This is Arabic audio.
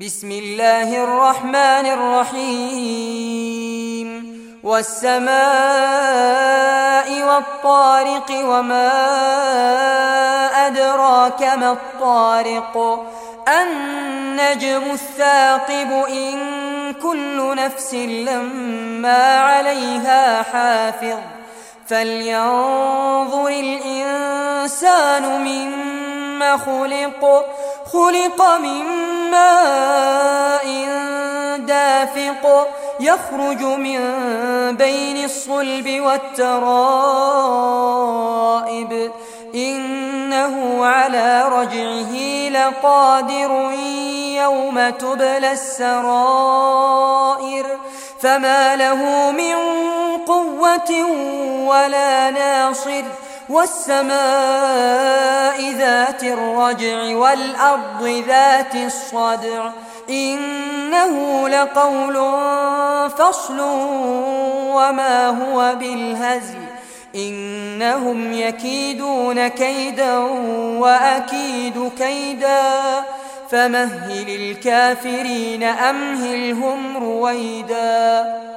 بسم الله الرحمن الرحيم والسماء والطارق وما أدراك ما الطارق النجم الثاقب إن كل نفس لما عليها حافظ فلينظر الإنسان مما خلق من ماء دافق يخرج من بين الصلب والترائب إنه على رجعه لقادر يوم تبلى السرائر فما له من قوة ولا ناصر والسماء ذات الرجع والأرض ذات الصدع إنه لقول فصل وما هو بالهزل إنهم يكيدون كيدا وأكيد كيدا فمهل الكافرين أمهلهم رويدا.